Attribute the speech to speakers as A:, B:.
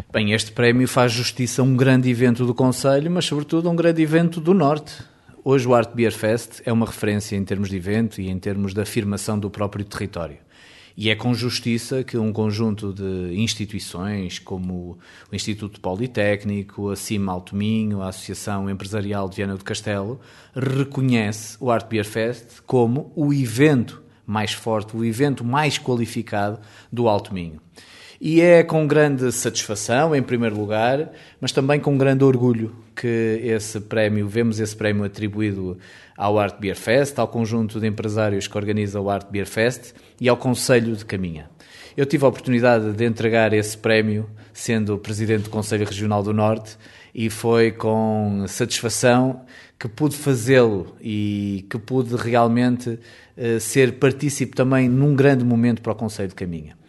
A: Bem, este prémio faz justiça a um grande evento do Concelho, mas sobretudo a um grande evento do Norte. Hoje o Art Beer Fest é uma referência em termos de evento e em termos de afirmação do próprio território. E é com justiça que um conjunto de instituições, como o Instituto Politécnico, a CIM Alto Minho, a Associação Empresarial de Viana do Castelo, reconhece o Art Beer Fest como o evento mais forte, o evento mais qualificado do Alto Minho. E é com grande satisfação, em primeiro lugar, mas também com grande orgulho que vemos esse prémio atribuído ao Art Beer Fest, ao conjunto de empresários que organiza o Art Beer Fest e ao Concelho de Caminha. Eu tive a oportunidade de entregar esse prémio, sendo presidente do Conselho Regional do Norte, e foi com satisfação que pude fazê-lo e que pude realmente ser partícipe também num grande momento para o Concelho de Caminha.